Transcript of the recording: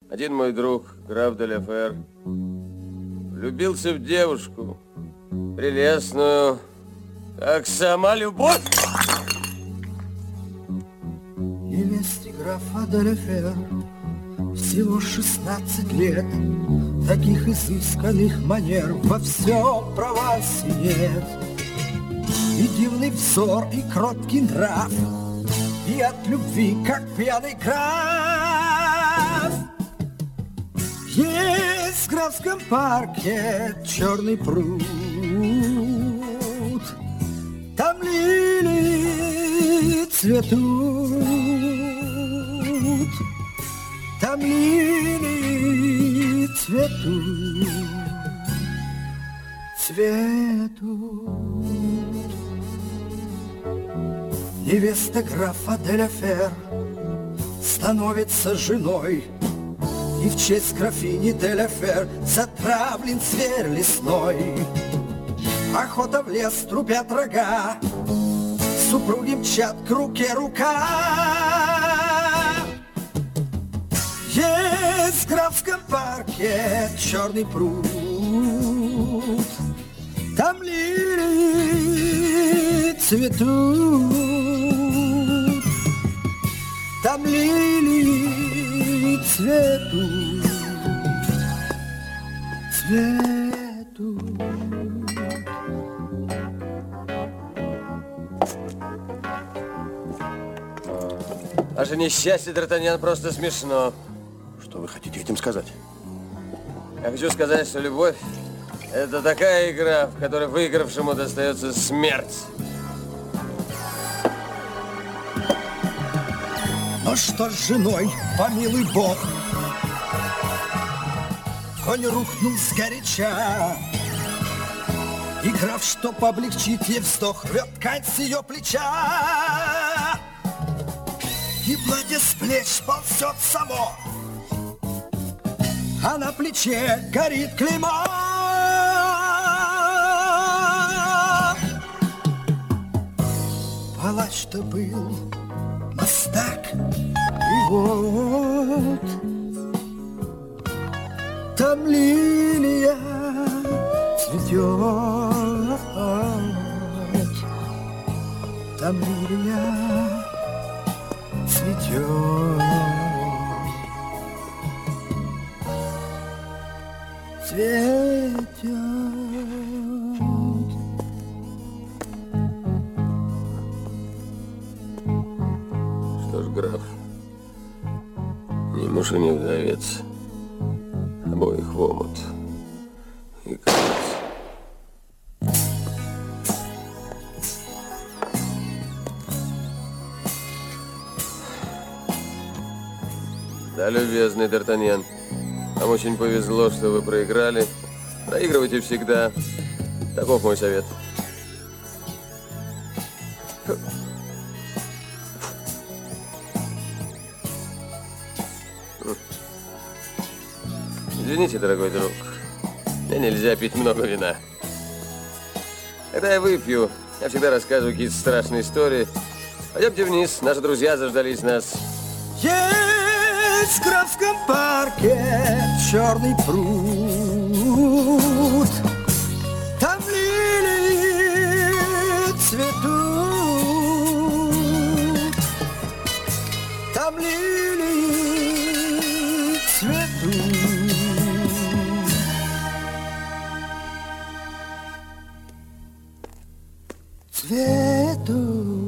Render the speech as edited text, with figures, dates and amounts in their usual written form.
Один мой друг, граф де ля Фер, влюбился в девушку, прелестную, как сама любовь. Невесте графа де ля Фер всего 16 лет. Таких изысканных манер во всем Провансе нет. И дивный взор, и кроткий нрав, и от любви, как пьяный граф. Есть в графском парке черный пруд, там лилии цветут, там лилии цветут, цветут. Невеста графа де ля Фер становится женой, и в честь графини де ля Фер затравлен зверь лесной. Охота в лес, трубят рога, супруги мчат к руке рука. Есть в графском парке черный пруд, там лилии цветут, там лилии цветут, цветут. Ваше несчастье, Д'Артаньян, просто смешно. Что вы хотите этим сказать? Я хочу сказать, что любовь – это такая игра, в которой выигравшему достается смерть. Но что с женой, помилуй Бог, конь рухнул сгоряча, и граф, чтоб облегчить ей вздох, рвет ткань с ее плеча. И платье с плеч ползет само, а на плече горит клеймо. Палач-то был мастак, и вот там лилия цветет, там лилия цветет, цветет. Что ж, граф, ни муж и ни вдовец, обоих в омут и конец. Да, любезный Д'Артаньян, вам очень повезло, что вы проиграли. Проигрывайте всегда. Таков мой совет. Извините, дорогой друг, мне нельзя пить много вина. Когда я выпью, я всегда рассказываю какие-то страшные истории. Пойдемте вниз, наши друзья заждались нас. Есть в графском парке черный пруд, там лилии цветут, там лилии цветут, цветут.